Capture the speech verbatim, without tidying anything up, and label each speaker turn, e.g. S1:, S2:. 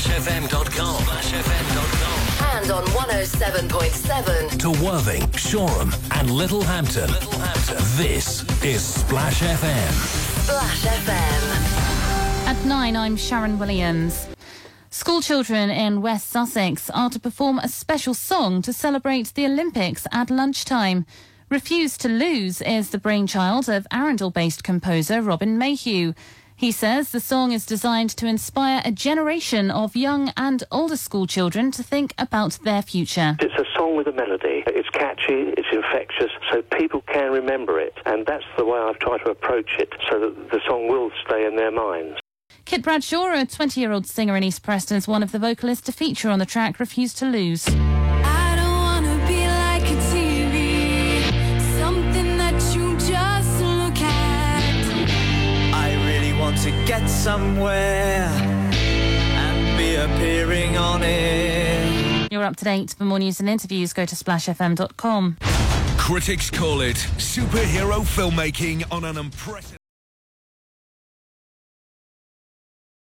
S1: splash f m dot com. splash f m dot com.
S2: And on one oh seven point seven.
S1: To Worthing, Shoreham and Littlehampton. Littlehampton. This is Splash F M.
S2: Splash F M.
S3: At nine, I'm Sharon Williams. School children in West Sussex are to perform a special song to celebrate the Olympics at lunchtime. Refuse to Lose is the brainchild of Arundel-based composer Robin Mayhew. He says the song is designed to inspire a generation of young and older school children to think about their future.
S4: It's a song with a melody. It's catchy, it's infectious, so people can remember it. And that's the way I've tried to approach it, so that the song will stay in their minds.
S3: Kit Bradshaw, a twenty-year-old singer in East Preston, is one of the vocalists to feature on the track Refuse to Lose.
S5: I don't want to be like a T V, something that you just look at.
S6: I really want to get somewhere and be appearing on it.
S3: You're up to date. For more news and interviews, go to splash f m dot com.
S1: Critics call it superhero filmmaking on an unprecedented...